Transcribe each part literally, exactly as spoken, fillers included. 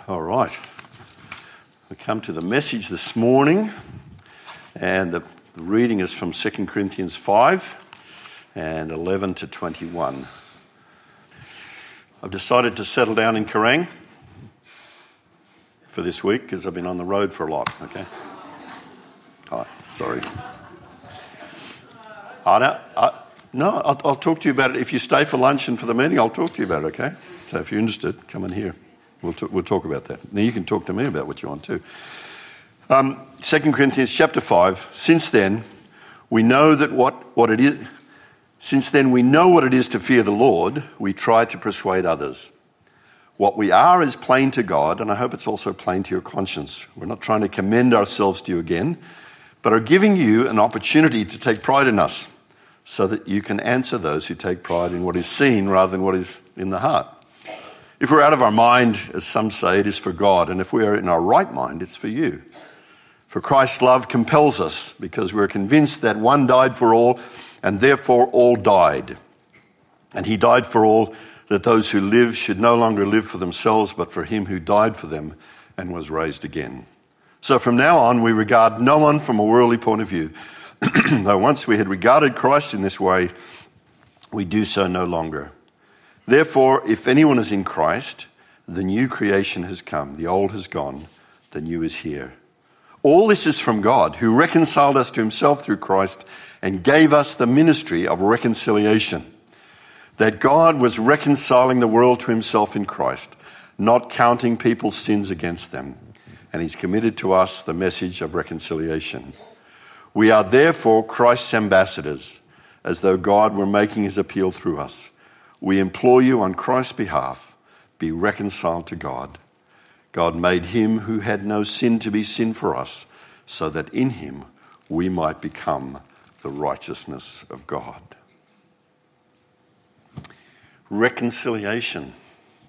All right. We come to the message this morning, and the reading is from Second Corinthians five and eleven to twenty-one. I've decided to settle down in Kerrang for this week because I've been on the road for a lot, okay? Oh, sorry. Oh, no, I, no I'll, I'll talk to you about it. If you stay for lunch and for the meeting, I'll talk to you about it, okay? So if you're interested, come in here. We'll, t- we'll talk about that. Now you can talk to me about what you want to. Um, Second Corinthians chapter five. Since then, we know that what, what it is. Since then, we know what it is to fear the Lord. We try to persuade others. What we are is plain to God, and I hope it's also plain to your conscience. We're not trying to commend ourselves to you again, but are giving you an opportunity to take pride in us, so that you can answer those who take pride in what is seen rather than what is in the heart. If we're out of our mind, as some say, it is for God. And if we are in our right mind, it's for you. For Christ's love compels us, because we're convinced that one died for all, and therefore all died. And he died for all, that those who live should no longer live for themselves, but for him who died for them and was raised again. So from now on, we regard no one from a worldly point of view. Though once we had regarded Christ in this way, we do so no longer. Therefore, if anyone is in Christ, the new creation has come. The old has gone, the new is here. All this is from God, who reconciled us to himself through Christ and gave us the ministry of reconciliation. That God was reconciling the world to himself in Christ, not counting people's sins against them. And he's committed to us the message of reconciliation. We are therefore Christ's ambassadors, as though God were making his appeal through us. We implore you on Christ's behalf, be reconciled to God. God made him who had no sin to be sin for us, so that in him we might become the righteousness of God. Reconciliation.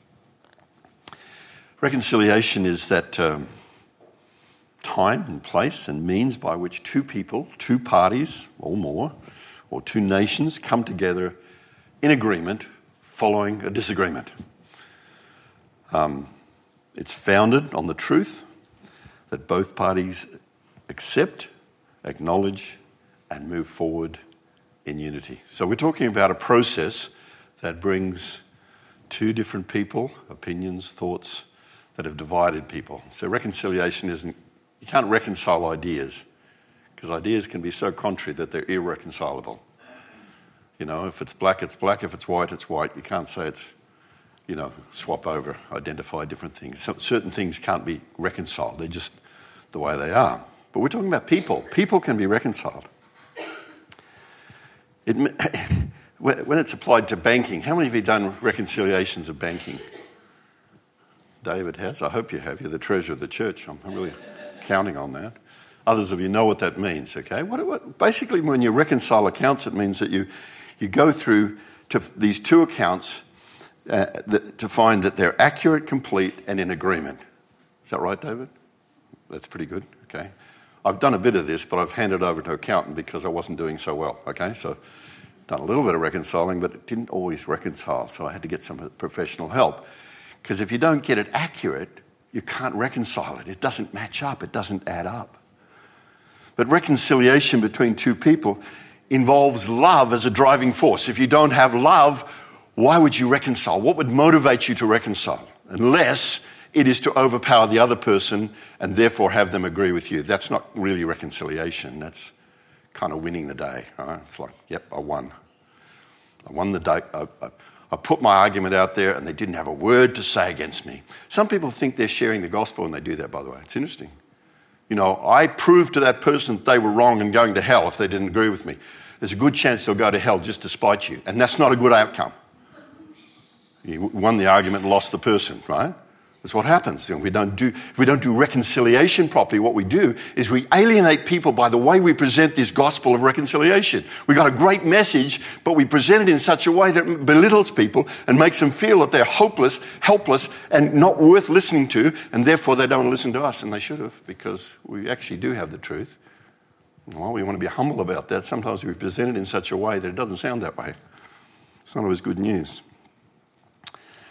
Reconciliation is that um, time and place and means by which two people, two parties or more, or two nations come together in agreement following a disagreement. Um, it's founded on the truth that both parties accept, acknowledge, and move forward in unity. So we're talking about a process that brings two different people, opinions, thoughts that have divided people. So reconciliation isn't, you can't reconcile ideas, because ideas can be so contrary that they're irreconcilable. You know, if it's black, it's black. If it's white, it's white. You can't say it's, you know, swap over, identify different things. So certain things can't be reconciled. They're just the way they are. But we're talking about people. People can be reconciled. It, when it's applied to banking, how many of you have done reconciliations of banking? David has. I hope you have. You're the treasurer of the church. I'm really counting on that. Others of you know what that means, okay? What, what, basically, when you reconcile accounts, it means that you You go through to these two accounts uh, that, to find that they're accurate, complete, and in agreement. Is that right, David? That's pretty good, okay. I've done a bit of this, but I've handed over to an accountant because I wasn't doing so well, okay. So done a little bit of reconciling, but it didn't always reconcile, so I had to get some professional help. Because if you don't get it accurate, you can't reconcile it. It doesn't match up. It doesn't add up. But reconciliation between two people involves love as a driving force. If you don't have love, why would you reconcile? What would motivate you to reconcile? Unless it is to overpower the other person and therefore have them agree with you. That's not really reconciliation. That's kind of winning the day. Right? It's like, yep, I won. I won the day. I, I, I put my argument out there and they didn't have a word to say against me. Some people think they're sharing the gospel when they do that, by the way. It's interesting. You know, I proved to that person that they were wrong and going to hell if they didn't agree with me. There's a good chance they'll go to hell just to spite you. And that's not a good outcome. You won the argument and lost the person, right? That's what happens. If we don't do, if we don't do reconciliation properly, what we do is we alienate people by the way we present this gospel of reconciliation. We got a great message, but we present it in such a way that belittles people and makes them feel that they're hopeless, helpless, and not worth listening to, and therefore they don't listen to us, and they should have, because we actually do have the truth. Well, we want to be humble about that. Sometimes we present it in such a way that it doesn't sound that way. It's not always good news.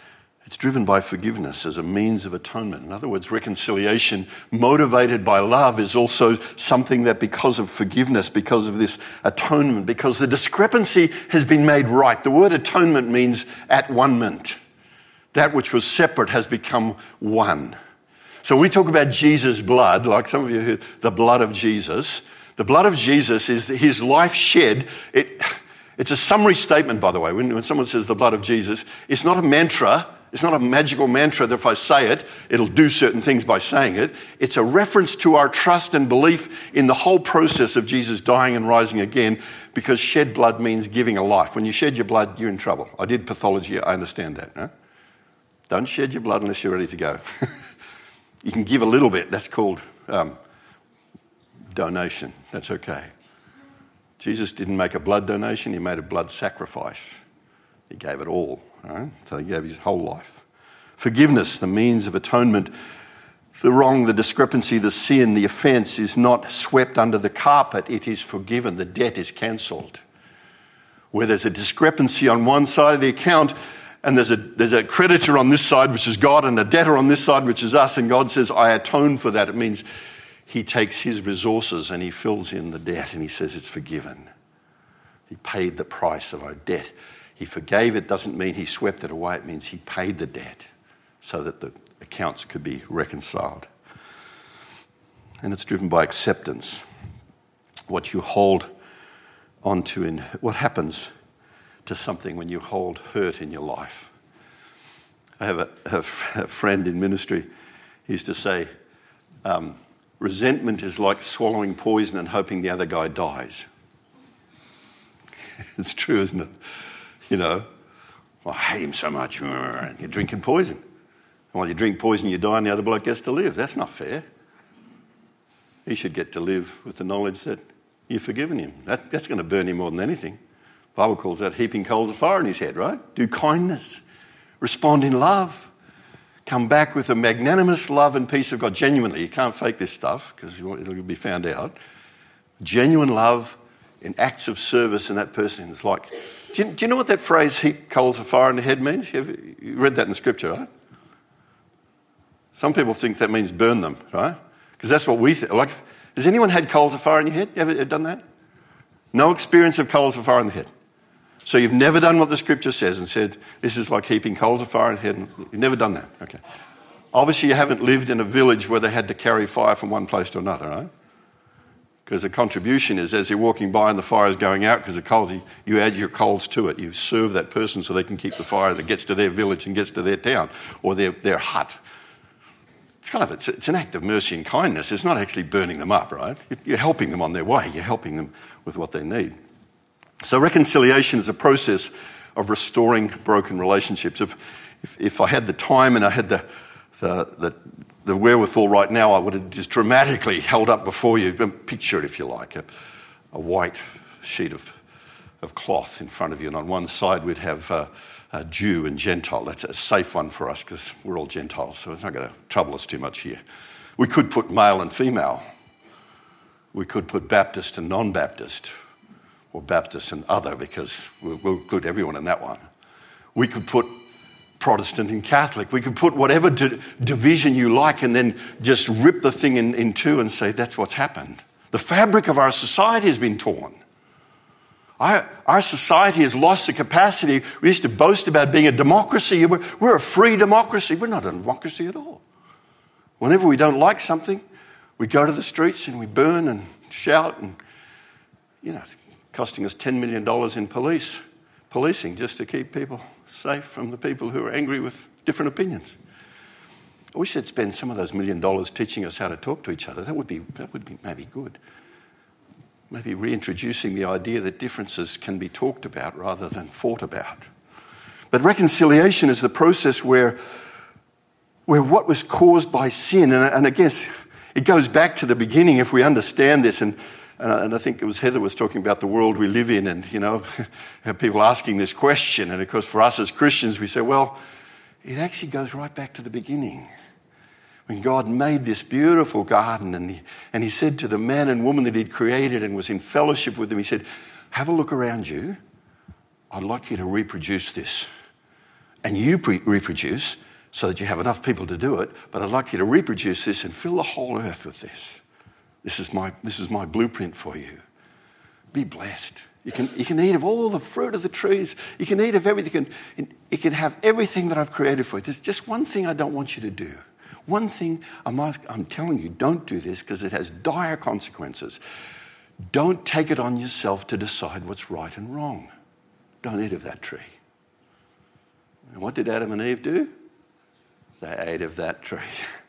It's driven by forgiveness as a means of atonement. In other words, reconciliation motivated by love is also something that because of forgiveness, because of this atonement, because the discrepancy has been made right. The word atonement means at one-ment. That which was separate has become one. So we talk about Jesus' blood, like some of you heard, the blood of Jesus. The blood of Jesus is his life shed. It, it's a summary statement, by the way. When, when someone says the blood of Jesus, it's not a mantra. It's not a magical mantra that if I say it, it'll do certain things by saying it. It's a reference to our trust and belief in the whole process of Jesus dying and rising again, because shed blood means giving a life. When you shed your blood, you're in trouble. I did pathology. I understand that. No? Don't shed your blood unless you're ready to go. You can give a little bit. That's called um, donation. That's okay. Jesus didn't make a blood donation. He made a blood sacrifice. He gave it all. Right? So he gave his whole life. Forgiveness, the means of atonement. The wrong, the discrepancy, the sin, the offence is not swept under the carpet. It is forgiven. The debt is cancelled. Where there's a discrepancy on one side of the account, and there's a, there's a creditor on this side, which is God, and a debtor on this side, which is us, and God says, I atone for that. It means he takes his resources and he fills in the debt, and he says it's forgiven. He paid the price of our debt. He forgave it doesn't mean he swept it away. It means he paid the debt so that the accounts could be reconciled. And it's driven by acceptance. What you hold onto in what happens to something when you hold hurt in your life. I have a, a, a friend in ministry. He used to say, um, resentment is like swallowing poison and hoping the other guy dies. It's true, isn't it? You know, well, I hate him so much. You're drinking poison. And while you drink poison, you die and the other bloke gets to live. That's not fair. He should get to live with the knowledge that you've forgiven him. That, that's going to burn him more than anything. The Bible calls that heaping coals of fire in his head, right? Do kindness. Respond in love. Come back with a magnanimous love and peace of God. Genuinely, you can't fake this stuff because it'll be found out. Genuine love in acts of service, and that person is like... Do you, do you know what that phrase, heap coals of fire in the head, means? You, ever, you read that in Scripture, right? Some people think that means burn them, right? Because that's what we think. Like, has anyone had coals of fire in your head? You ever done that? No experience of coals of fire in the head. So you've never done what the Scripture says and said, this is like heaping coals of fire in the head. You've never done that, okay. Obviously you haven't lived in a village where they had to carry fire from one place to another, right? Because the contribution is as you're walking by and the fire is going out because the coals, you, you add your coals to it. You serve that person so they can keep the fire that gets to their village and gets to their town or their, their hut. It's kind of, it's, it's an act of mercy and kindness. It's not actually burning them up, right? You're helping them on their way. You're helping them with what they need. So reconciliation is a process of restoring broken relationships. If, if, if I had the time and I had the, the, the the wherewithal right now, I would have just dramatically held up before you, picture it if you like, a, a white sheet of, of cloth in front of you, and on one side we'd have uh, a Jew and Gentile. That's a safe one for us because we're all Gentiles, so it's not going to trouble us too much here. We could put male and female. We could put Baptist and non-Baptist, or Baptist and other, because we'll, we'll include everyone in that one. We could put Protestant and Catholic. We could put whatever di- division you like and then just rip the thing in, in two and say that's what's happened. The fabric of our society has been torn. Our, our society has lost the capacity. We used to boast about being a democracy. We're, we're a free democracy. We're not a democracy at all. Whenever we don't like something, we go to the streets and we burn and shout, and, you know, it's costing us ten million dollars in police policing just to keep people safe from the people who are angry with different opinions. I wish they'd spend some of those million dollars teaching us how to talk to each other. That would be that would be maybe good. Maybe reintroducing the idea that differences can be talked about rather than fought about. But reconciliation is the process where, where what was caused by sin, and, and I guess it goes back to the beginning if we understand this, and And I think it was Heather was talking about the world we live in, and, you know, people asking this question. And, of course, for us as Christians, we say, well, it actually goes right back to the beginning. When God made this beautiful garden, and he, and he said to the man and woman that he'd created and was in fellowship with them, he said, have a look around you. I'd like you to reproduce this. and you pre- reproduce so that you have enough people to do it, but I'd like you to reproduce this and fill the whole earth with this. This is my, this is my blueprint for you. Be blessed. You can, you can eat of all the fruit of the trees. You can eat of everything. You can, you can have everything that I've created for you. There's just one thing I don't want you to do. One thing I'm, ask, I'm telling you, don't do this because it has dire consequences. Don't take it on yourself to decide what's right and wrong. Don't eat of that tree. And what did Adam and Eve do? They ate of that tree.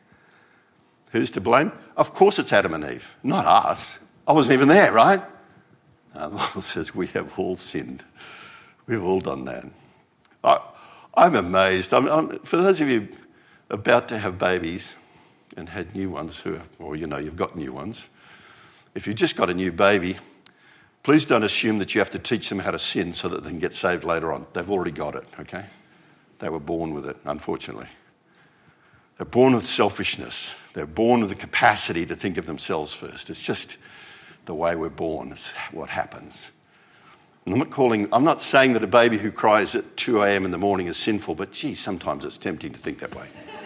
Who's to blame? Of course it's Adam and Eve, not us. I wasn't even there, right? No, the Bible says we have all sinned. We've all done that. I, I'm amazed. I'm, I'm, for those of you about to have babies and had new ones, who, are, or you know, you've got new ones, if you've just got a new baby, please don't assume that you have to teach them how to sin so that they can get saved later on. They've already got it, okay? They were born with it, unfortunately. They're born with selfishness. They're born with the capacity to think of themselves first. It's just the way we're born. It's what happens. And I'm not calling, I'm not saying that a baby who cries at two a.m. in the morning is sinful, but gee, sometimes it's tempting to think that way.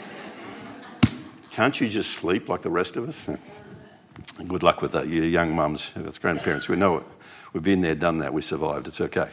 Can't you just sleep like the rest of us? And good luck with that, you young mums, with grandparents. We know it. We've been there, done that. We survived. It's okay.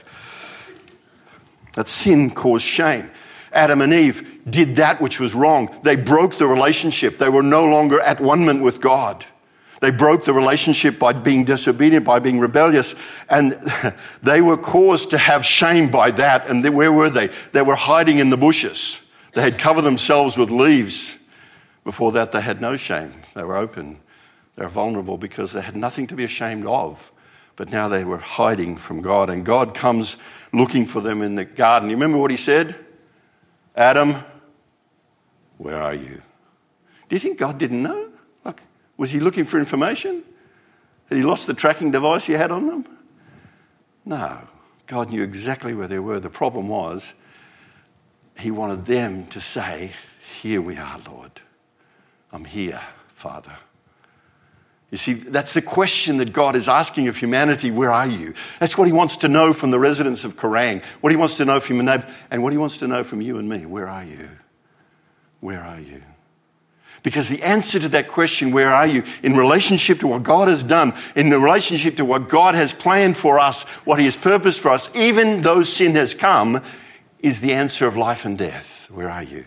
That sin caused shame. Adam and Eve did that which was wrong. They broke the relationship. They were no longer at one-ment with God. They broke the relationship by being disobedient, by being rebellious, and they were caused to have shame by that. And they, where were they? They were hiding in the bushes. They had covered themselves with leaves. Before that, they had no shame. They were open. They were vulnerable because they had nothing to be ashamed of. But now they were hiding from God, and God comes looking for them in the garden. You remember what he said? Adam, where are you? Do you think God didn't know? Like, was he looking for information? Had he lost the tracking device he had on them? No. God knew exactly where they were. The problem was he wanted them to say, here we are, Lord. I'm here, Father. You see, that's the question that God is asking of humanity. Where are you? That's what he wants to know from the residents of Kerrang, what he wants to know from your neighbor, and what he wants to know from you and me. Where are you? Where are you? Because the answer to that question, where are you, in relationship to what God has done, in the relationship to what God has planned for us, what he has purposed for us, even though sin has come, is the answer of life and death. Where are you?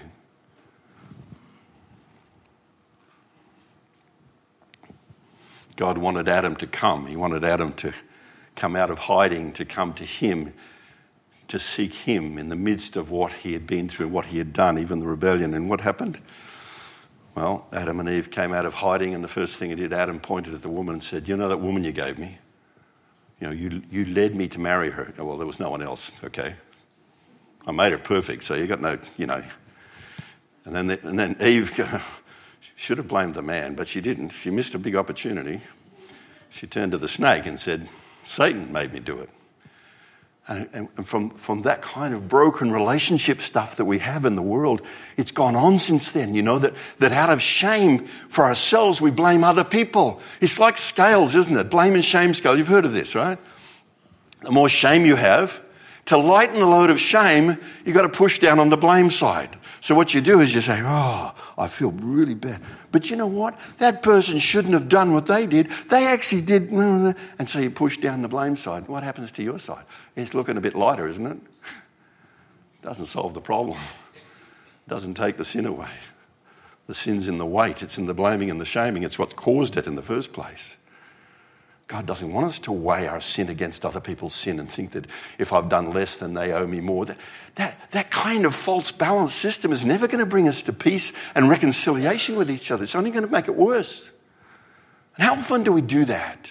God wanted Adam to come. He wanted Adam to come out of hiding, to come to him, to seek him in the midst of what he had been through, what he had done, even the rebellion. And what happened? Well, Adam and Eve came out of hiding, and the first thing he did, Adam pointed at the woman and said, you know that woman you gave me? You know, you, you led me to marry her. Oh, well, there was no one else, okay? I made her perfect, so you got no, you know. And then, the, and then Eve should have blamed the man, but she didn't. She missed a big opportunity. She turned to the snake and said, Satan made me do it. And, and, and from, from that kind of broken relationship stuff that we have in the world, it's gone on since then. You know, that, that out of shame for ourselves, we blame other people. It's like scales, isn't it? Blame and shame scale. You've heard of this, right? The more shame you have, to lighten the load of shame, you've got to push down on the blame side. So what you do is you say, oh, I feel really bad. But you know what? That person shouldn't have done what they did. They actually did. And so you push down the blame side. What happens to your side? It's looking a bit lighter, isn't it? Doesn't solve the problem. Doesn't take the sin away. The sin's in the weight. It's in the blaming and the shaming. It's what's caused it in the first place. God doesn't want us to weigh our sin against other people's sin and think that if I've done less, then they owe me more. That, that, that kind of false balance system is never going to bring us to peace and reconciliation with each other. It's only going to make it worse. And how often do we do that?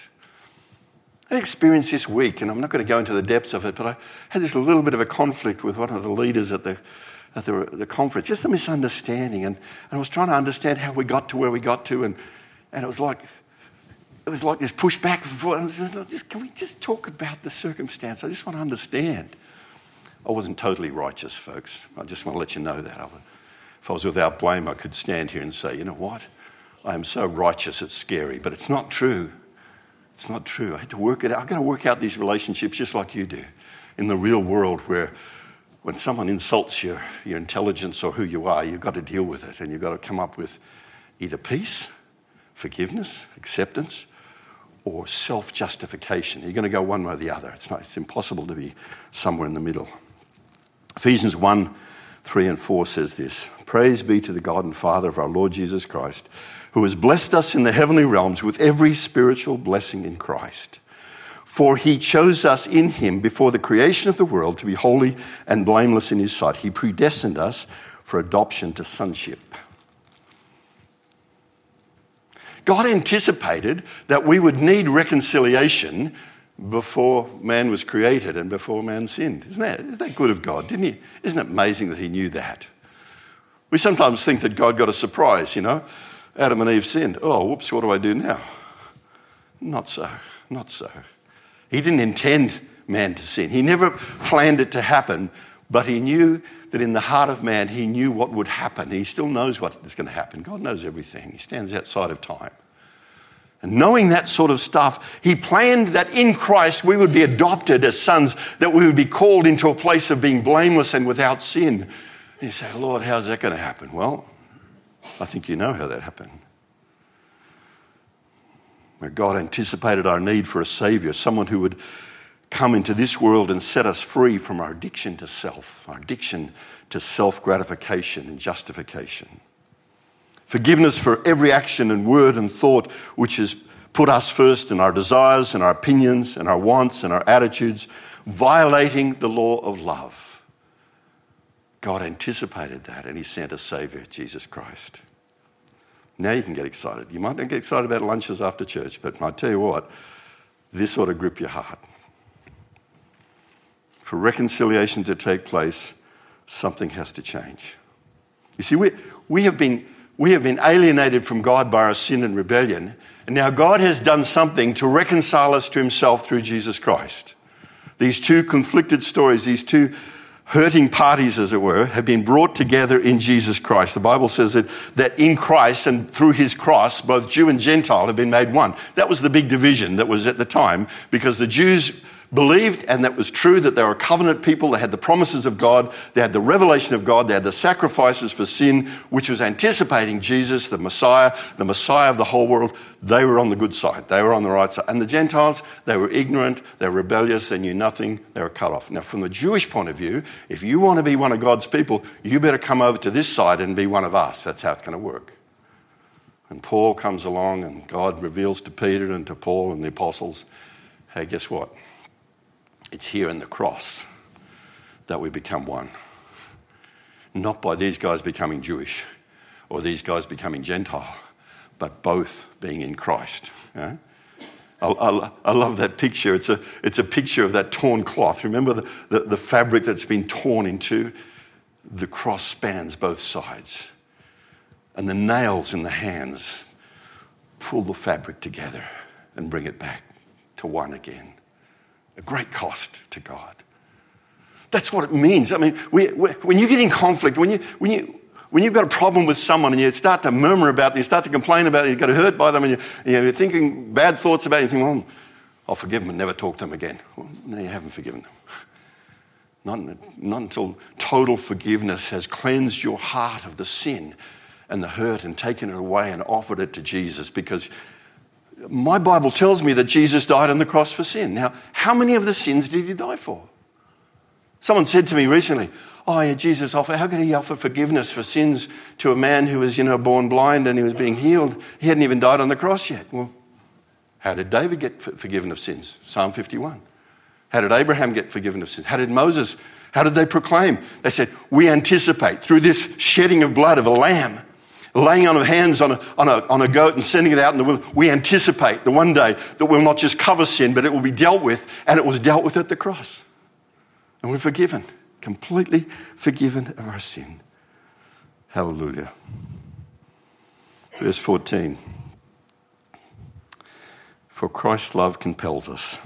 I experienced this week, and I'm not going to go into the depths of it, but I had this little bit of a conflict with one of the leaders at the at the, the conference, just a misunderstanding. And, and I was trying to understand how we got to where we got to, and, and it was like... It was like this push back and forth. I was just, just, can we just talk about the circumstance? I just want to understand. I wasn't totally righteous, folks. I just want to let you know that. If I was without blame, I could stand here and say, you know what? I am so righteous, it's scary. But it's not true. It's not true. I had to work it out. I've got to work out these relationships just like you do in the real world where when someone insults your, your intelligence or who you are, you've got to deal with it, and you've got to come up with either peace, forgiveness, acceptance, or self-justification. You're going to go one way or the other. It's not, it's impossible to be somewhere in the middle. Ephesians one, three and four says this: Praise be to the God and Father of our Lord Jesus Christ, who has blessed us in the heavenly realms with every spiritual blessing in Christ. For he chose us in him before the creation of the world to be holy and blameless in his sight. He predestined us for adoption to sonship. God anticipated that we would need reconciliation before man was created and before man sinned. Isn't that, isn't that good of God? Didn't he? Isn't it amazing that he knew that? We sometimes think that God got a surprise, you know. Adam and Eve sinned. Oh, whoops, what do I do now? Not so, not so. He didn't intend man to sin. He never planned it to happen, but he knew that in the heart of man, he knew what would happen. He still knows what is going to happen. God knows everything. He stands outside of time. And knowing that sort of stuff, he planned that in Christ we would be adopted as sons, that we would be called into a place of being blameless and without sin. And you say, Lord, how's that going to happen? Well, I think you know how that happened. Where God anticipated our need for a Savior, someone who would come into this world and set us free from our addiction to self, our addiction to self-gratification and justification. Forgiveness for every action and word and thought which has put us first in our desires and our opinions and our wants and our attitudes, violating the law of love. God anticipated that, and he sent a Savior, Jesus Christ. Now you can get excited. You might not get excited about lunches after church, but I tell you what, this ought to grip your heart. For reconciliation to take place, something has to change. You see, we, we, have been, we have been alienated from God by our sin and rebellion, and now God has done something to reconcile us to himself through Jesus Christ. These two conflicted stories, these two hurting parties, as it were, have been brought together in Jesus Christ. The Bible says that, that in Christ and through his cross, both Jew and Gentile have been made one. That was the big division that was at the time, because the Jews believed, and that was true, that they were covenant people. They had the promises of God. They had the revelation of God. They had the sacrifices for sin, which was anticipating Jesus, the Messiah, the Messiah of the whole world. They were on the good side. They were on the right side. And the Gentiles, they were ignorant. They were rebellious. They knew nothing. They were cut off. Now, from the Jewish point of view, if you want to be one of God's people, you better come over to this side and be one of us. That's how it's going to work. And Paul comes along, and God reveals to Peter and to Paul and the apostles, hey, guess what? It's here in the cross that we become one. Not by these guys becoming Jewish or these guys becoming Gentile, but both being in Christ. Yeah? I, I, I love that picture. It's a, it's a picture of that torn cloth. Remember the, the, the fabric that's been torn in two? The cross spans both sides. And the nails in the hands pull the fabric together and bring it back to one again. A great cost to God. That's what it means. I mean, we, we, when you get in conflict, when you when you when you've got a problem with someone and you start to murmur about them, you start to complain about it, you got hurt by them, and you, you're thinking bad thoughts about it, you think, well, I'll forgive them and never talk to them again. Well, no, you haven't forgiven them. Not, not until total forgiveness has cleansed your heart of the sin and the hurt and taken it away and offered it to Jesus, because my Bible tells me that Jesus died on the cross for sin. Now, how many of the sins did he die for? Someone said to me recently, oh yeah, Jesus offered, how could he offer forgiveness for sins to a man who was, you know, born blind and he was being healed? He hadn't even died on the cross yet. Well, how did David get forgiven of sins? Psalm fifty-one. How did Abraham get forgiven of sins? How did Moses, how did they proclaim? They said, we anticipate through this shedding of blood of a lamb, laying on of hands on a, on, a, on a goat and sending it out in the wilderness, we anticipate the one day that we'll not just cover sin, but it will be dealt with, and it was dealt with at the cross. And we're forgiven, completely forgiven of our sin. Hallelujah. Verse fourteen. For Christ's love compels us.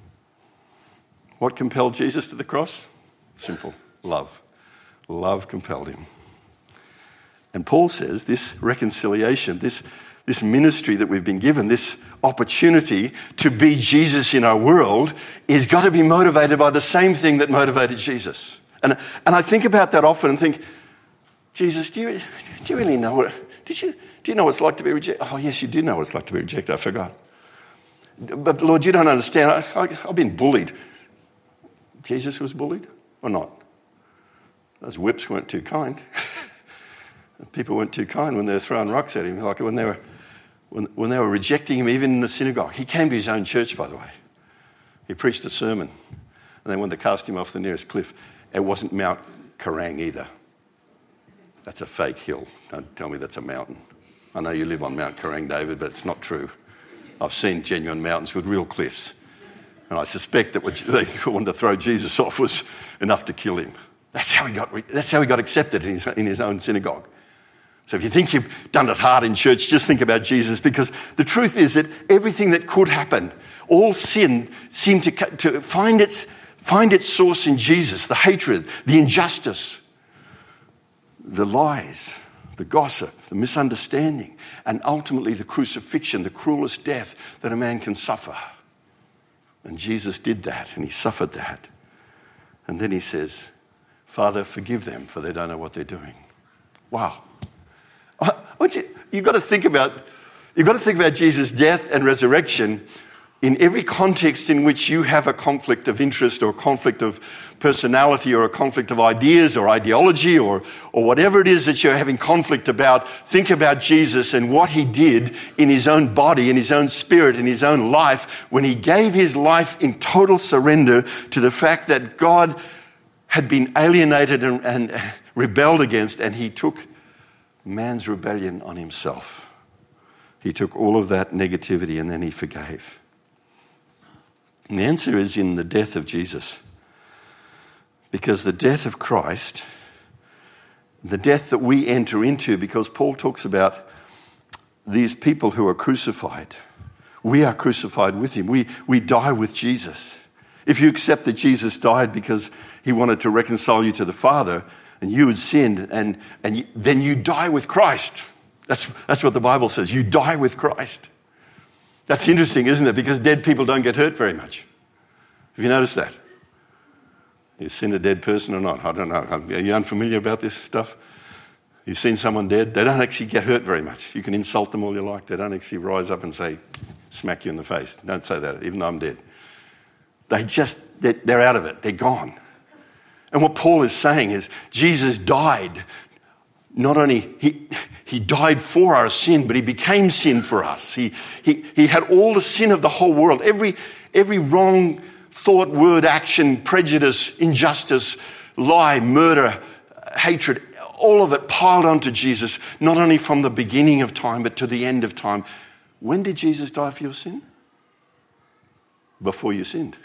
What compelled Jesus to the cross? Simple, love. Love compelled him. And Paul says this reconciliation, this, this ministry that we've been given, this opportunity to be Jesus in our world, is got to be motivated by the same thing that motivated Jesus. And, and I think about that often and think, Jesus, do you, do you really know what, did you, do you know what it's like to be rejected? Oh, yes, you do know what it's like to be rejected. I forgot. But Lord, you don't understand. I, I, I've been bullied. Jesus was bullied or not? Those whips weren't too kind. People weren't too kind when they were throwing rocks at him, like when they were when, when they were rejecting him even in the synagogue. He came to his own church, by the way. He preached a sermon, and they wanted to cast him off the nearest cliff. It wasn't Mount Kerang either. That's a fake hill. Don't tell me that's a mountain. I know you live on Mount Kerang, David, but it's not true. I've seen genuine mountains with real cliffs. And I suspect that what they wanted to throw Jesus off was enough to kill him. That's how he got, that's how he got accepted in his, in his own synagogue. So if you think you've done it hard in church, just think about Jesus, because the truth is that everything that could happen, all sin seemed to, to find its, find its source in Jesus. The hatred, the injustice, the lies, the gossip, the misunderstanding, and ultimately the crucifixion, the cruelest death that a man can suffer. And Jesus did that, and he suffered that. And then he says, Father, forgive them, for they don't know what they're doing. Wow. You, you've got to think about, you've got to think about Jesus' death and resurrection in every context in which you have a conflict of interest or a conflict of personality or a conflict of ideas or ideology or, or whatever it is that you're having conflict about. Think about Jesus and what he did in his own body, in his own spirit, in his own life, when he gave his life in total surrender to the fact that God had been alienated and, and rebelled against, and he took man's rebellion on himself. He took all of that negativity and then he forgave. And the answer is in the death of Jesus. Because the death of Christ, the death that we enter into, because Paul talks about these people who are crucified. We are crucified with him. We, we die with Jesus. If you accept that Jesus died because he wanted to reconcile you to the Father, and you had sinned, and, and you, then you die with Christ. That's, that's what the Bible says. You die with Christ. That's interesting, isn't it? Because dead people don't get hurt very much. Have you noticed that? You seen a dead person or not? I don't know. Are you unfamiliar about this stuff? You've seen someone dead? They don't actually get hurt very much. You can insult them all you like. They don't actually rise up and say, smack you in the face. Don't say that, even though I'm dead. They just, they're, they're out of it. They're gone. And what Paul is saying is Jesus died. Not only, he, he died for our sin, but he became sin for us. He, he, he had all the sin of the whole world. Every, every wrong thought, word, action, prejudice, injustice, lie, murder, hatred, all of it piled onto Jesus, not only from the beginning of time, but to the end of time. When did Jesus die for your sin? Before you sinned.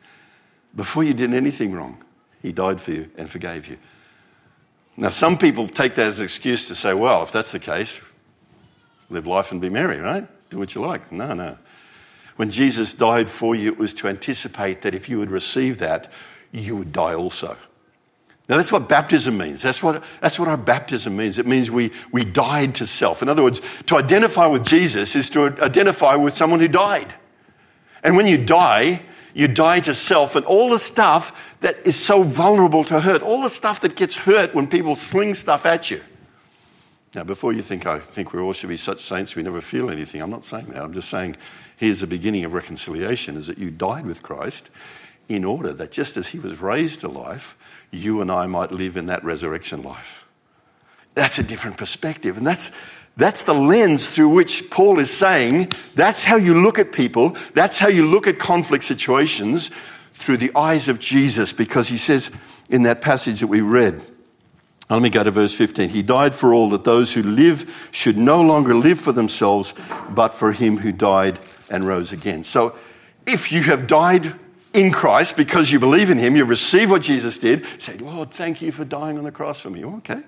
Before you did anything wrong. He died for you and forgave you. Now, some people take that as an excuse to say, well, if that's the case, live life and be merry, right? Do what you like. No, no. When Jesus died for you, it was to anticipate that if you would receive that, you would die also. Now, that's what baptism means. That's what, that's what our baptism means. It means we, we died to self. In other words, to identify with Jesus is to identify with someone who died. And when you die, you die to self and all the stuff that is so vulnerable to hurt, all the stuff that gets hurt when people sling stuff at you. Now, before you think I think we all should be such saints we never feel anything, I'm not saying that. I'm just saying here's the beginning of reconciliation, is that you died with Christ in order that just as he was raised to life, you and I might live in that resurrection life. That's a different perspective, and that's That's the lens through which Paul is saying that's how you look at people, that's how you look at conflict situations, through the eyes of Jesus, because he says in that passage that we read, let me go to verse fifteen, he died for all, that those who live should no longer live for themselves, but for him who died and rose again. So if you have died in Christ because you believe in him, you receive what Jesus did, say, Lord, thank you for dying on the cross for me. Okay.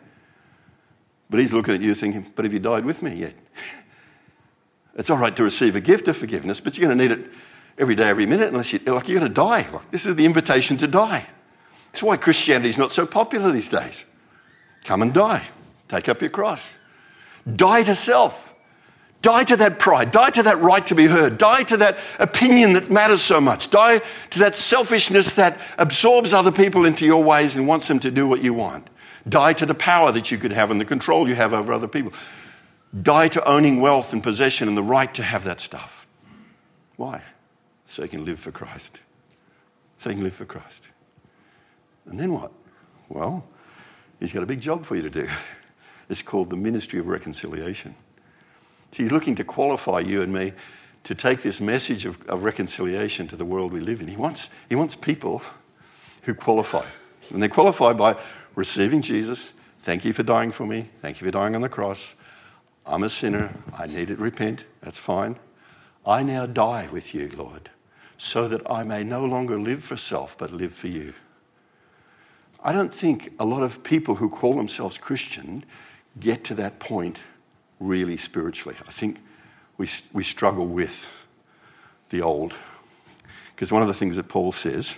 But he's looking at you thinking, but have you died with me yet? It's all right to receive a gift of forgiveness, but you're going to need it every day, every minute, unless you, like you're going to die. Like, this is the invitation to die. That's why Christianity is not so popular these days. Come and die. Take up your cross. Die to self. Die to that pride. Die to that right to be heard. Die to that opinion that matters so much. Die to that selfishness that absorbs other people into your ways and wants them to do what you want. Die to the power that you could have and the control you have over other people. Die to owning wealth and possession and the right to have that stuff. Why? So you can live for Christ. So you can live for Christ. And then what? Well, he's got a big job for you to do. It's called the ministry of reconciliation. See, he's looking to qualify you and me to take this message of, of reconciliation to the world we live in. He wants, he wants people who qualify. And they qualify by receiving Jesus. Thank you for dying for me. Thank you for dying on the cross. I'm a sinner. I need to repent. That's fine. I now die with you, Lord, so that I may no longer live for self, but live for you. I don't think a lot of people who call themselves Christian get to that point really spiritually. I think we we struggle with the old. Because one of the things that Paul says,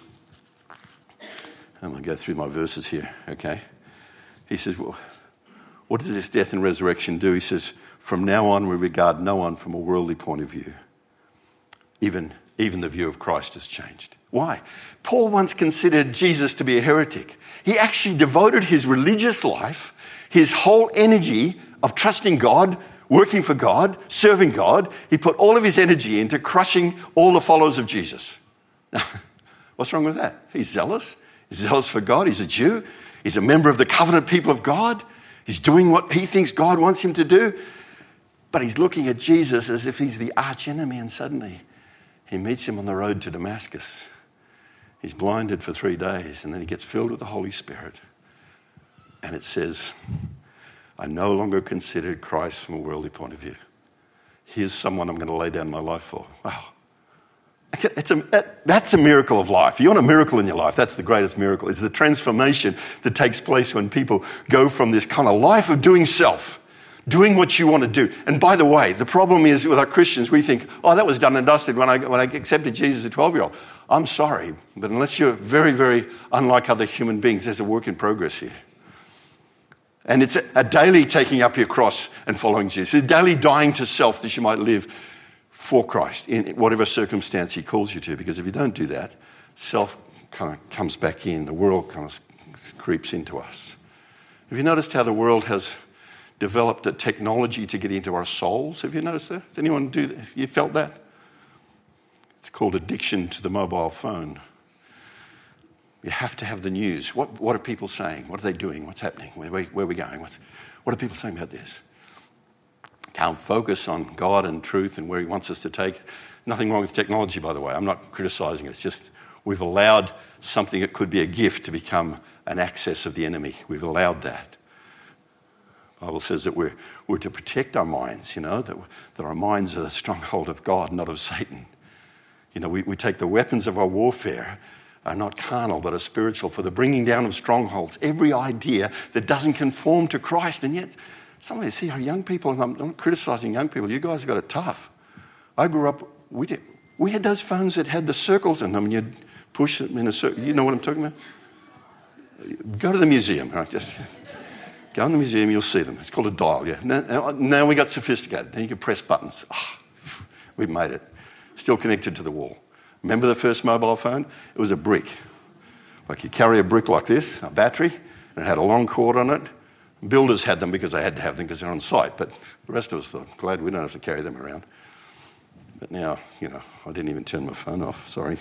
I'm going to go through my verses here, okay? He says, well, what does this death and resurrection do? He says, from now on we regard no one from a worldly point of view. Even, even the view of Christ has changed. Why? Paul once considered Jesus to be a heretic. He actually devoted his religious life, his whole energy of trusting God, working for God, serving God. He put all of his energy into crushing all the followers of Jesus. Now, what's wrong with that? He's zealous. He's zealous for God. He's a Jew. He's a member of the covenant people of God. He's doing what he thinks God wants him to do. But he's looking at Jesus as if he's the arch enemy, and suddenly he meets him on the road to Damascus. He's blinded for three days, and then he gets filled with the Holy Spirit. And it says, I no longer consider Christ from a worldly point of view. Here's someone I'm going to lay down my life for. Wow. It's a, that's a miracle of life. You want a miracle in your life, that's the greatest miracle. It's the transformation that takes place when people go from this kind of life of doing self, doing what you want to do. And by the way, the problem is with our Christians, we think, oh, that was done and dusted when I, when I accepted Jesus as a twelve-year-old. I'm sorry, but unless you're very, very unlike other human beings, there's a work in progress here. And it's a daily taking up your cross and following Jesus. It's a daily dying to self that you might live for Christ in whatever circumstance he calls you to. Because if you don't do that, self kind of comes back in. The world kind of creeps into us. Have you noticed how the world has developed a technology to get into our souls? Have you noticed that? Does anyone do that? Have you felt that? It's called addiction to the mobile phone. You have to have the news. What, what are people saying? What are they doing? What's happening? Where, where, where are we going? What's, what are people saying about this? Can't focus on God and truth and where he wants us to take. Nothing wrong with technology, by the way. I'm not criticizing it. It's just we've allowed something that could be a gift to become an access of the enemy. We've allowed that. The Bible says that we're, we're to protect our minds, you know, that, that our minds are the stronghold of God, not of Satan. You know, we, we take the weapons of our warfare are not carnal, but are spiritual, for the bringing down of strongholds, every idea that doesn't conform to Christ. And yet, some of you see our young people, and I'm not criticizing young people, you guys have got it tough. I grew up, we did, we had those phones that had the circles in them, and you'd push them in a circle. You know what I'm talking about? Go to the museum, right? Just go in the museum, you'll see them. It's called a dial, yeah. Now, now we got sophisticated. Now you can press buttons. Oh, we've made it. Still connected to the wall. Remember the first mobile phone? It was a brick. Like you carry a brick like this, a battery, and it had a long cord on it. Builders had them because they had to have them because they're on site, but the rest of us thought, glad we don't have to carry them around. But now, you know, I didn't even turn my phone off, sorry.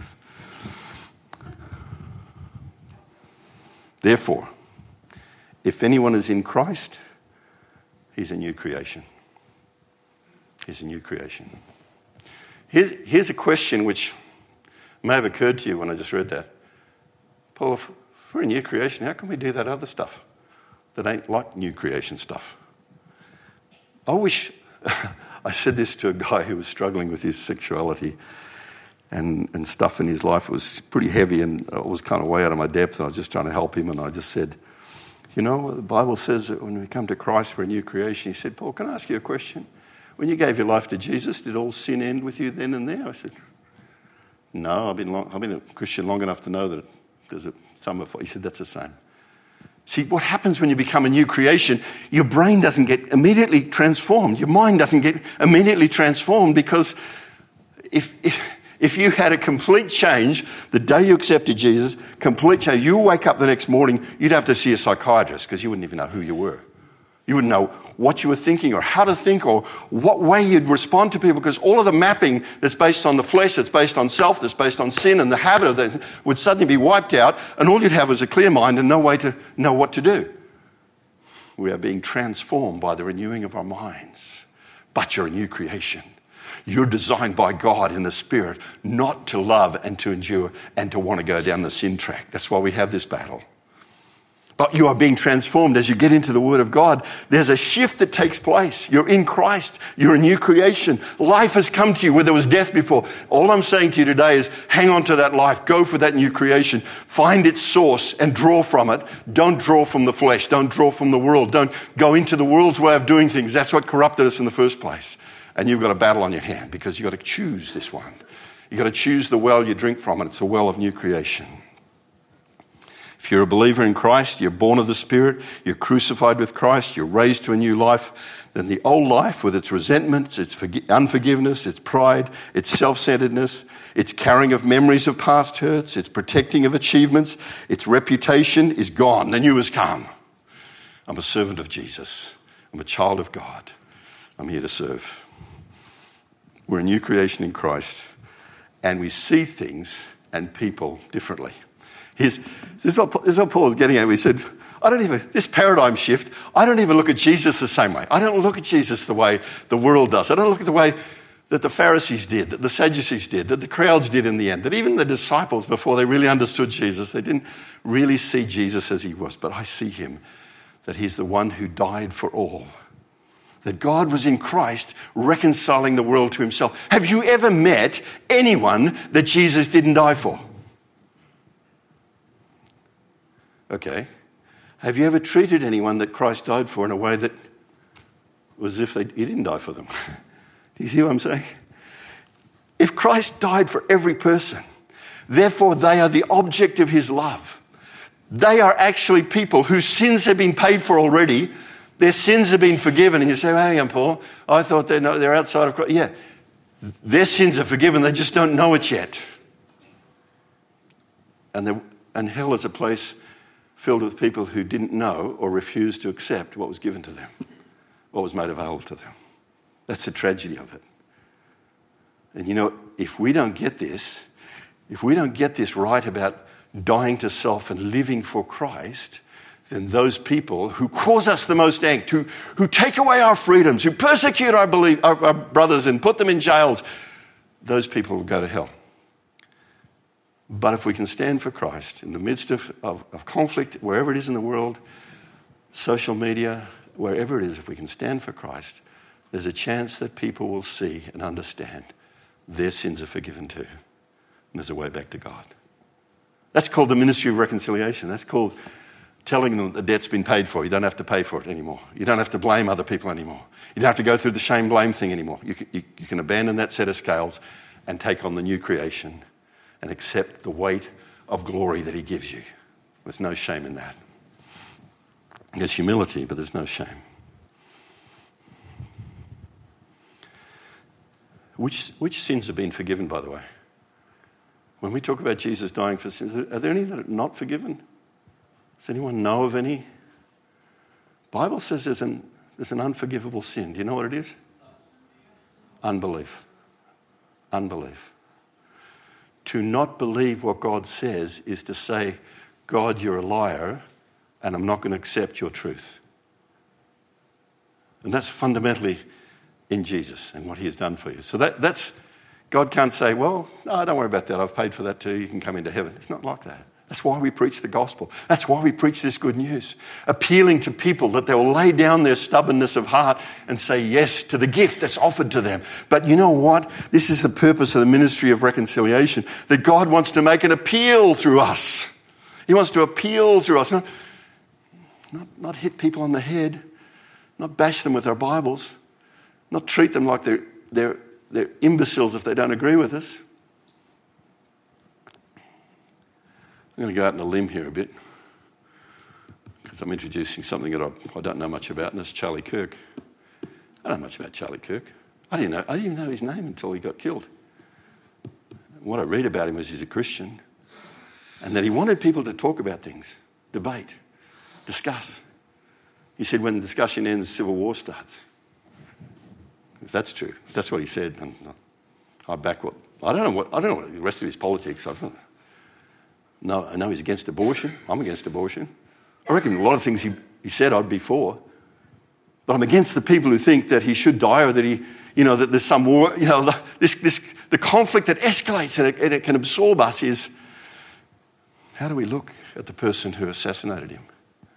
Therefore, if anyone is in Christ, he's a new creation. He's a new creation. Here's, here's a question which may have occurred to you when I just read that. Paul, if we're a new creation, how can we do that other stuff that ain't like new creation stuff? I wish, I said this to a guy who was struggling with his sexuality and, and stuff in his life. It was pretty heavy and it was kind of way out of my depth, and I was just trying to help him, and I just said, you know, the Bible says that when we come to Christ, we're a new creation. He said, Paul, can I ask you a question? When you gave your life to Jesus, did all sin end with you then and there? I said, no, I've been long, I've been a Christian long enough to know that there's a some of. He said, that's the same. See, what happens when you become a new creation, your brain doesn't get immediately transformed. Your mind doesn't get immediately transformed because if, if, if you had a complete change the day you accepted Jesus, complete change, you wake up the next morning, you'd have to see a psychiatrist because you wouldn't even know who you were. You wouldn't know what you were thinking or how to think or what way you'd respond to people because all of the mapping that's based on the flesh, that's based on self, that's based on sin and the habit of that would suddenly be wiped out and all you'd have was a clear mind and no way to know what to do. We are being transformed by the renewing of our minds. But you're a new creation. You're designed by God in the Spirit not to love and to endure and to want to go down the sin track. That's why we have this battle. But you are being transformed as you get into the Word of God. There's a shift that takes place. You're in Christ. You're a new creation. Life has come to you where there was death before. All I'm saying to you today is hang on to that life. Go for that new creation. Find its source and draw from it. Don't draw from the flesh. Don't draw from the world. Don't go into the world's way of doing things. That's what corrupted us in the first place. And you've got a battle on your hand because you've got to choose this one. You've got to choose the well you drink from, and it's a well of new creation. If you're a believer in Christ, you're born of the Spirit, you're crucified with Christ, you're raised to a new life, then the old life with its resentments, its unforgiveness, its pride, its self-centeredness, its carrying of memories of past hurts, its protecting of achievements, its reputation is gone. The new has come. I'm a servant of Jesus. I'm a child of God. I'm here to serve. We're a new creation in Christ, and we see things and people differently. Here's, this, is what, this is what Paul was getting at. He said, I don't even, this paradigm shift, I don't even look at Jesus the same way. I don't look at Jesus the way the world does. I don't look at the way that the Pharisees did, that the Sadducees did, that the crowds did in the end, that even the disciples, before they really understood Jesus, they didn't really see Jesus as he was. But I see him, that he's the one who died for all. That God was in Christ reconciling the world to himself. Have you ever met anyone that Jesus didn't die for? Okay. Have you ever treated anyone that Christ died for in a way that was as if they, he didn't die for them? Do you see what I'm saying? If Christ died for every person, therefore they are the object of his love. They are actually people whose sins have been paid for already. Their sins have been forgiven. And you say, well, hang on, Paul, I thought they're, not, they're outside of Christ. Yeah, their sins are forgiven. They just don't know it yet. And, and hell is a place filled with people who didn't know or refused to accept what was given to them, what was made available to them. That's the tragedy of it. And you know, if we don't get this, if we don't get this right about dying to self and living for Christ, then those people who cause us the most angst, who, who take away our freedoms, who persecute our, believe, our, our brothers and put them in jails, those people will go to hell. But if we can stand for Christ in the midst of, of, of conflict, wherever it is in the world, social media, wherever it is, if we can stand for Christ, there's a chance that people will see and understand their sins are forgiven too. And there's a way back to God. That's called the ministry of reconciliation. That's called telling them the debt's been paid for. You don't have to pay for it anymore. You don't have to blame other people anymore. You don't have to go through the shame-blame thing anymore. You can, you, you can abandon that set of scales and take on the new creation and accept the weight of glory that he gives you. There's no shame in that. There's humility, but there's no shame. Which, which sins have been forgiven, by the way? When we talk about Jesus dying for sins, are there any that are not forgiven? Does anyone know of any? The Bible says there's an, there's an unforgivable sin. Do you know what it is? Unbelief. Unbelief. To not believe what God says is to say, God, you're a liar, and I'm not going to accept your truth. And that's fundamentally in Jesus and what he has done for you. So that, that's, God can't say, well, no, don't worry about that. I've paid for that too. You can come into heaven. It's not like that. That's why we preach the gospel. That's why we preach this good news. Appealing to people that they will lay down their stubbornness of heart and say yes to the gift that's offered to them. But you know what? This is the purpose of the ministry of reconciliation. That God wants to make an appeal through us. He wants to appeal through us. Not, not, not hit people on the head. Not bash them with our Bibles. Not treat them like they're, they're, they're imbeciles if they don't agree with us. I'm going to go out on a limb here a bit. because I'm introducing something that I, I don't know much about, and it's Charlie Kirk. I don't know much about Charlie Kirk. I didn't know. I didn't even know his name until he got killed. What I read about him was he's a Christian, and that he wanted people to talk about things, debate, discuss. He said, when the discussion ends, civil war starts. If that's true, if that's what he said, then I back what I don't know. What I don't know what the rest of his politics. I don't know. I know he's against abortion. I'm against abortion. I reckon a lot of things he, he said I'd be for, but I'm against the people who think that he should die or that he, you know, that there's some war. You know, this this the conflict that escalates and it, and it can absorb us is. How do we look at the person who assassinated him?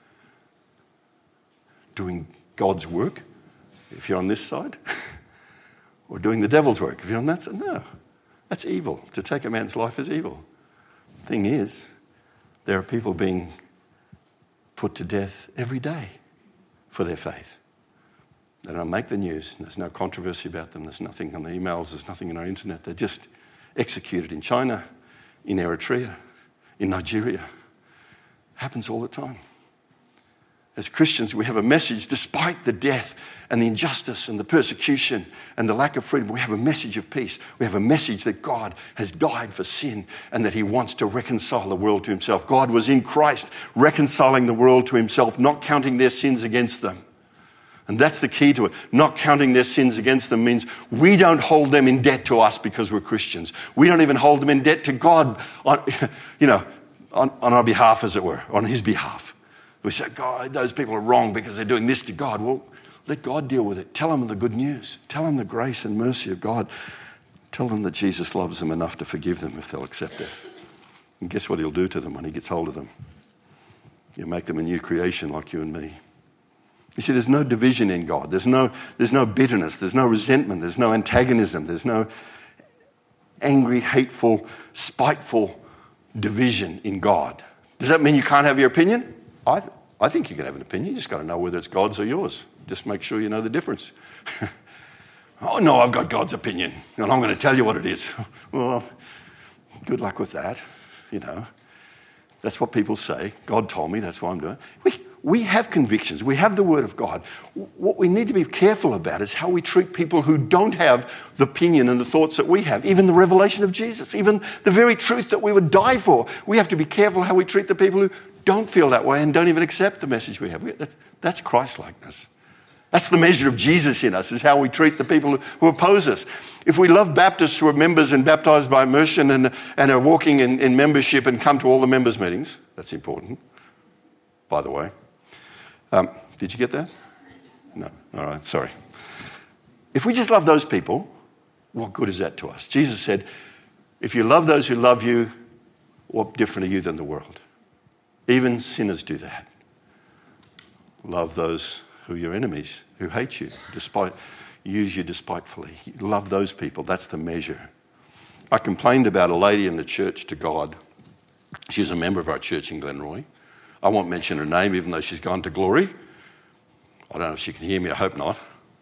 Doing God's work, if you're on this side, or doing the devil's work, if you're on that side? No, that's evil. To take a man's life is evil. Thing is, there are people being put to death every day for their faith. They don't make the news. There's no controversy about them. There's nothing on the emails. There's nothing on our internet. They're just executed in China, in Eritrea, in Nigeria. Happens all the time. As Christians, we have a message, despite the death and the injustice and the persecution and the lack of freedom, we have a message of peace. We have a message that God has died for sin and that he wants to reconcile the world to himself. God was in Christ reconciling the world to himself, not counting their sins against them. And that's the key to it. Not counting their sins against them means we don't hold them in debt to us because we're Christians. We don't even hold them in debt to God, on, you know, on, on our behalf, as it were, on his behalf. We say, God, those people are wrong because they're doing this to God. Well, let God deal with it. Tell them the good news. Tell them the grace and mercy of God. Tell them that Jesus loves them enough to forgive them if they'll accept it. And guess what he'll do to them when he gets hold of them? He'll make them a new creation like you and me. You see, there's no division in God. There's no, there's no bitterness. There's no resentment. There's no antagonism. There's no angry, hateful, spiteful division in God. Does that mean you can't have your opinion? I, th- I think you can have an opinion. You just got to know whether it's God's or yours. Just make sure you know the difference. Oh, no, I've got God's opinion, and I'm going to tell you what it is. Well, good luck with that, you know. That's what people say. God told me, that's what I'm doing. We, we have convictions. We have the Word of God. What we need to be careful about is how we treat people who don't have the opinion and the thoughts that we have, even the revelation of Jesus, even the very truth that we would die for. We have to be careful how we treat the people who don't feel that way and don't even accept the message we have. That's, that's Christ-likeness. That's the measure of Jesus in us, is how we treat the people who oppose us. If we love Baptists who are members and baptized by immersion and, and are walking in, in membership and come to all the members' meetings, that's important, by the way. Um, did you get that? No. All right, sorry. If we just love those people, what good is that to us? Jesus said, if you love those who love you, what different are you than the world? Even sinners do that. Love those who are your enemies, who hate you, despite use you despitefully. Love those people. That's the measure. I complained about a lady in the church to God. She was a member of our church in Glenroy. I won't mention her name, even though she's gone to glory. I don't know if she can hear me. I hope not.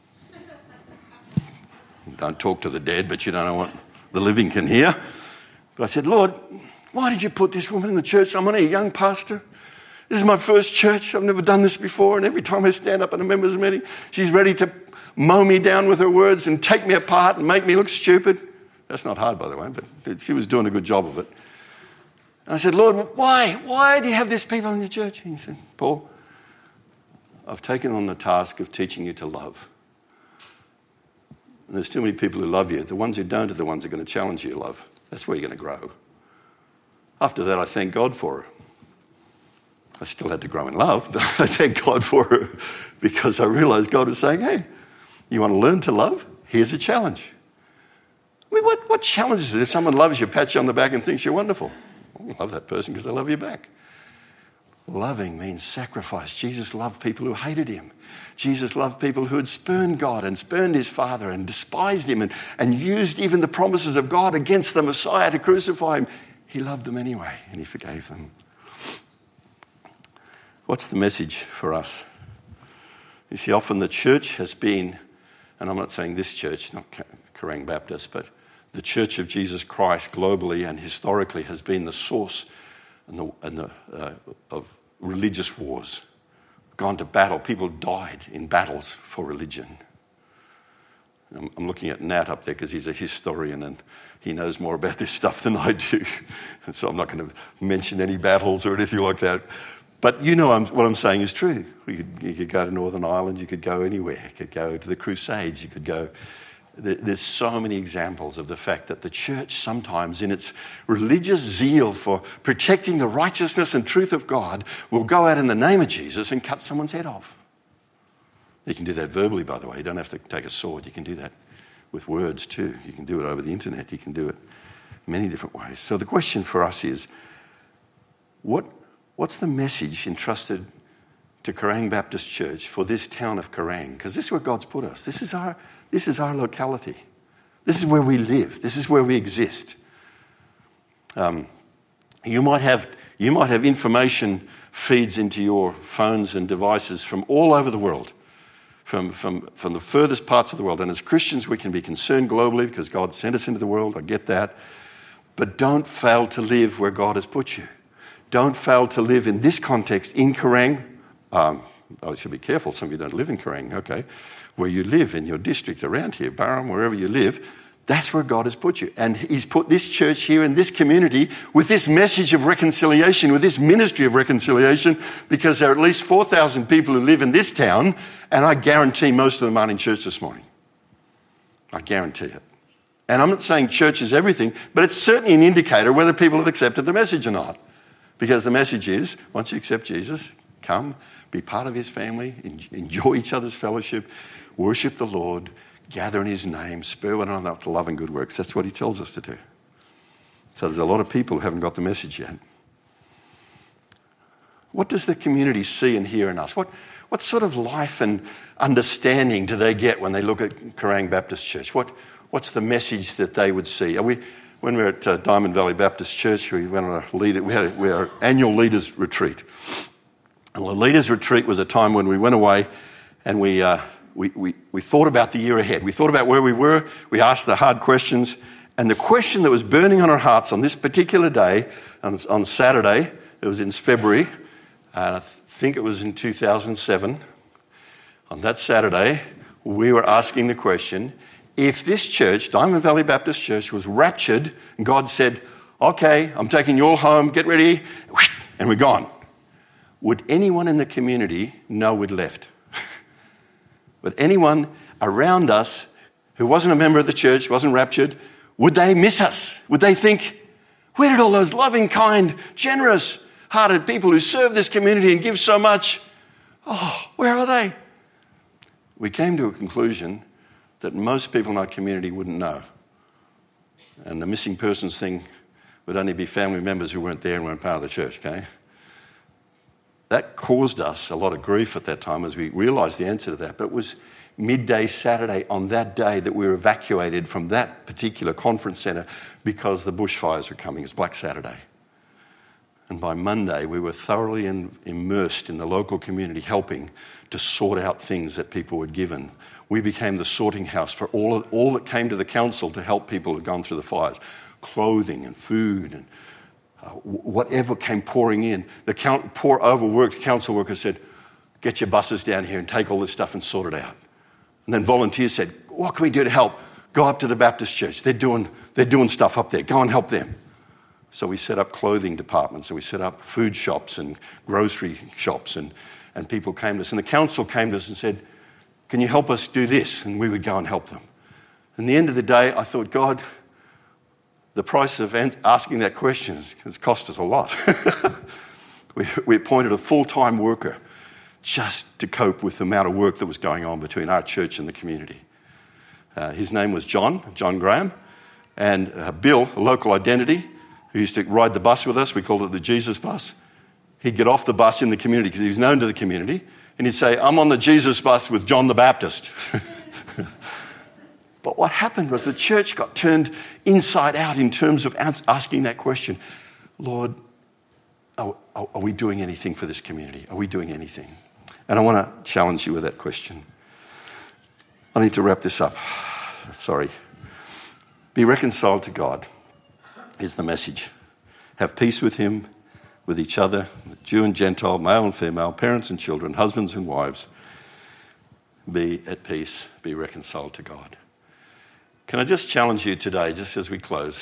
Don't talk to the dead, but you don't know what the living can hear. But I said, Lord, why did you put this woman in the church? I'm only a young pastor. This is my first church. I've never done this before. And every time I stand up in a members' meeting, she's ready to mow me down with her words and take me apart and make me look stupid. That's not hard, by the way, but she was doing a good job of it. And I said, Lord, why? Why do you have these people in your church? And he said, Paul, I've taken on the task of teaching you to love. And there's too many people who love you. The ones who don't are the ones who are going to challenge you to love. That's where you're going to grow. After that, I thank God for her. I still had to grow in love, but I thank God for her because I realized God was saying, hey, you want to learn to love? Here's a challenge. I mean, what, what challenge is it if someone loves you, pats you on the back and thinks you're wonderful? I love that person because they love you back. Loving means sacrifice. Jesus loved people who hated him. Jesus loved people who had spurned God and spurned his Father and despised him and, and used even the promises of God against the Messiah to crucify him. He loved them anyway, and he forgave them. What's the message for us? You see, often the church has been, and I'm not saying this church, not Kerang Baptist, but the Church of Jesus Christ globally and historically has been the source and the, and the, uh, of religious wars. gone to battle. People died in battles for religion. I'm, I'm looking at Nat up there because he's a historian and he knows more about this stuff than I do. And so I'm not going to mention any battles or anything like that. But you know I'm, what I'm saying is true. You could, you could go to Northern Ireland, you could go anywhere. You could go to the Crusades, you could go... There's so many examples of the fact that the church sometimes, in its religious zeal for protecting the righteousness and truth of God, will go out in the name of Jesus and cut someone's head off. You can do that verbally, by the way. You don't have to take a sword. You can do that with words too. You can do it over the internet. You can do it many different ways. So the question for us is, what, what's the message entrusted to Kerrang Baptist Church for this town of Kerrang? Because this is where God's put us. This is our... This is our locality. This is where we live. This is where we exist. Um, you might have you might have information feeds into your phones and devices from all over the world, from, from, from the furthest parts of the world. And as Christians, we can be concerned globally because God sent us into the world. I get that. But don't fail to live where God has put you. Don't fail to live in this context in Kerrang. Um, I should be careful. Some of you don't live in Kerrang. Okay. Where you live in your district around here, Barham, wherever you live, that's where God has put you. And he's put this church here in this community with this message of reconciliation, with this ministry of reconciliation, because there are at least four thousand people who live in this town, and I guarantee most of them aren't in church this morning. I guarantee it. And I'm not saying church is everything, but it's certainly an indicator whether people have accepted the message or not. Because the message is, once you accept Jesus, come, be part of his family, enjoy each other's fellowship, worship the Lord, gather in his name, spur one another up to love and good works. That's what he tells us to do. So there's a lot of people who haven't got the message yet. What does the community see and hear in us? What, what sort of life and understanding do they get when they look at Kerrang Baptist Church? What, what's the message that they would see? Are we, when we were at uh, Diamond Valley Baptist Church, we went on a leader, we had a, we had our annual leaders retreat. And the leaders retreat was a time when we went away and we... Uh, We, we, we thought about the year ahead. We thought about where we were. We asked the hard questions. And the question that was burning on our hearts on this particular day, on, on Saturday, it was in February, and I think it was in two thousand seven, on that Saturday, we were asking the question, if this church, Diamond Valley Baptist Church, was raptured, and God said, okay, I'm taking you all home, get ready, and we're gone, would anyone in the community know we'd left? But anyone around us who wasn't a member of the church, wasn't raptured, would they miss us? Would they think, where did all those loving, kind, generous-hearted people who serve this community and give so much, oh, where are they? We came to a conclusion that most people in our community wouldn't know. And the missing persons thing would only be family members who weren't there and weren't part of the church, okay? That caused us a lot of grief at that time as we realised the answer to that. But it was midday Saturday on that day that we were evacuated from that particular conference centre because the bushfires were coming. It was Black Saturday. And by Monday, we were thoroughly in, immersed in the local community, helping to sort out things that people were given. We became the sorting house for all, all that came to the council to help people who had gone through the fires. Clothing and food and uh, whatever came pouring in. The count, poor overworked council workers said, get your buses down here and take all this stuff and sort it out. And then volunteers said, what can we do to help? Go up to the Baptist church. They're doing, they're doing stuff up there. Go and help them. So we set up clothing departments and we set up food shops and grocery shops, and, and people came to us. And the council came to us and said, can you help us do this? And we would go and help them. And at the end of the day, I thought, God, the price of asking that question has cost us a lot. we, we appointed a full-time worker just to cope with the amount of work that was going on between our church and the community. Uh, his name was John, John Graham, and uh, Bill, a local identity, who used to ride the bus with us. We called it the Jesus bus. He'd get off the bus in the community because he was known to the community, and he'd say, I'm on the Jesus bus with John the Baptist. But what happened was the church got turned inside out in terms of asking that question. Lord, are, are we doing anything for this community? Are we doing anything? And I want to challenge you with that question. I need to wrap this up. Sorry. Be reconciled to God is the message. Have peace with him, with each other, with Jew and Gentile, male and female, parents and children, husbands and wives, be at peace, be reconciled to God. Can I just challenge you today, just as we close,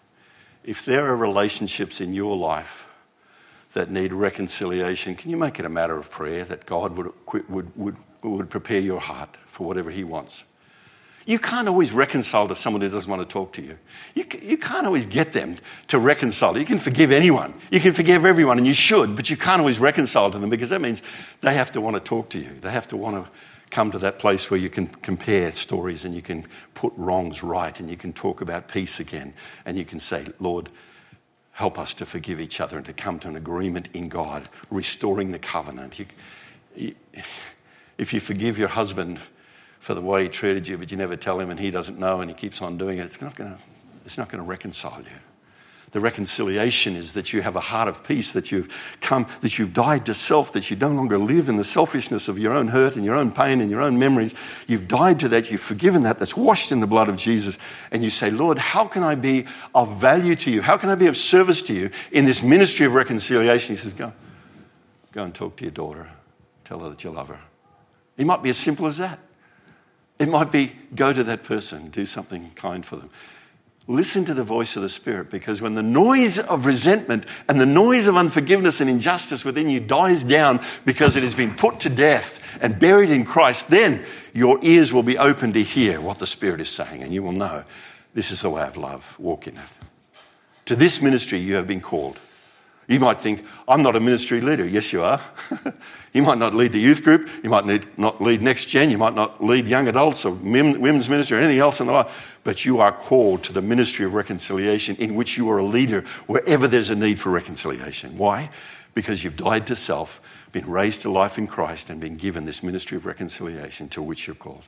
if there are relationships in your life that need reconciliation, can you make it a matter of prayer that God would, would, would, would prepare your heart for whatever he wants? You can't always reconcile to someone who doesn't want to talk to you. You, you can't always get them to reconcile. You can forgive anyone. You can forgive everyone, and you should, but you can't always reconcile to them because that means they have to want to talk to you. They have to want to come to that place where you can compare stories and you can put wrongs right and you can talk about peace again and you can say, Lord, help us to forgive each other and to come to an agreement in God, restoring the covenant. You, you, if you forgive your husband for the way he treated you, but you never tell him and he doesn't know and he keeps on doing it, it's not going to, it's not going to reconcile you. The reconciliation is that you have a heart of peace, that you've come, that you've died to self, that you no longer live in the selfishness of your own hurt and your own pain and your own memories. You've died to that, you've forgiven that, that's washed in the blood of Jesus. And you say, Lord, how can I be of value to you? How can I be of service to you in this ministry of reconciliation? He says, go, go and talk to your daughter. Tell her that you love her. It might be as simple as that. It might be go to that person, do something kind for them. Listen to the voice of the Spirit, because when the noise of resentment and the noise of unforgiveness and injustice within you dies down because it has been put to death and buried in Christ, then your ears will be open to hear what the Spirit is saying, and you will know this is the way of love. Walk in it. To this ministry you have been called. You might think, I'm not a ministry leader. Yes, you are. You might not lead the youth group. You might need, not lead Next Gen. You might not lead young adults or women's ministry or anything else in the life. But you are called to the ministry of reconciliation, in which you are a leader wherever there's a need for reconciliation. Why? Because you've died to self, been raised to life in Christ, and been given this ministry of reconciliation to which you're called.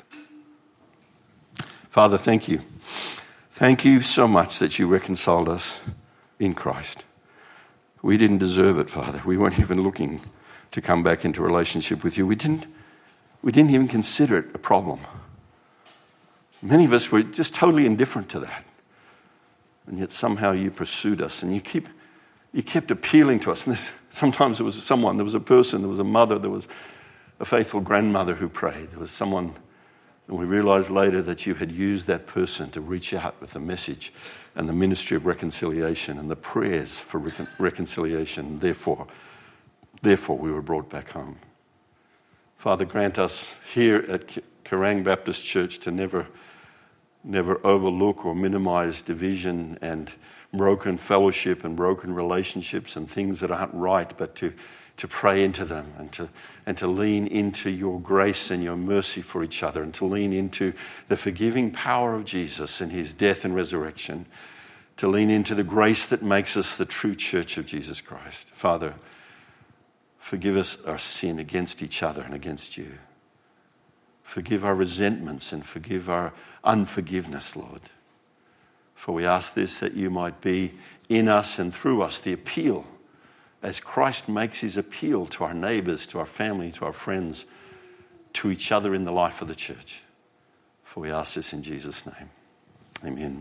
Father, thank you. Thank you so much that you reconciled us in Christ. We didn't deserve it, Father. We weren't even looking to come back into relationship with you. We didn't, we didn't even consider it a problem. Many of us were just totally indifferent to that. And yet somehow you pursued us and you keep, you kept appealing to us. And this, sometimes it was someone, there was a person, there was a mother, there was a faithful grandmother who prayed. There was someone, and we realized later that you had used that person to reach out with the message and the ministry of reconciliation and the prayers for recon- reconciliation. Therefore, therefore, we were brought back home. Father, grant us here at Kerang Baptist Church to never, never overlook or minimize division and broken fellowship and broken relationships and things that aren't right, but to, to pray into them and to, and to lean into your grace and your mercy for each other, and to lean into the forgiving power of Jesus and his death and resurrection, to lean into the grace that makes us the true church of Jesus Christ. Father, forgive us our sin against each other and against you. Forgive our resentments and forgive our unforgiveness, Lord. For we ask this that you might be in us and through us the appeal, as Christ makes his appeal to our neighbors, to our family, to our friends, to each other in the life of the church. For we ask this in Jesus' name. Amen.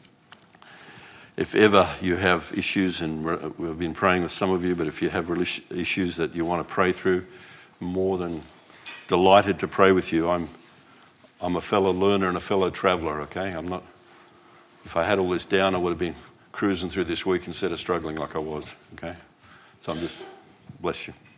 If ever you have issues, and we've been praying with some of you, but if you have issues that you want to pray through, more than delighted to pray with you. I'm I'm a fellow learner and a fellow traveller, okay? I'm not, if I had all this down, I would have been cruising through this week instead of struggling like I was, okay? So I'm just, bless you.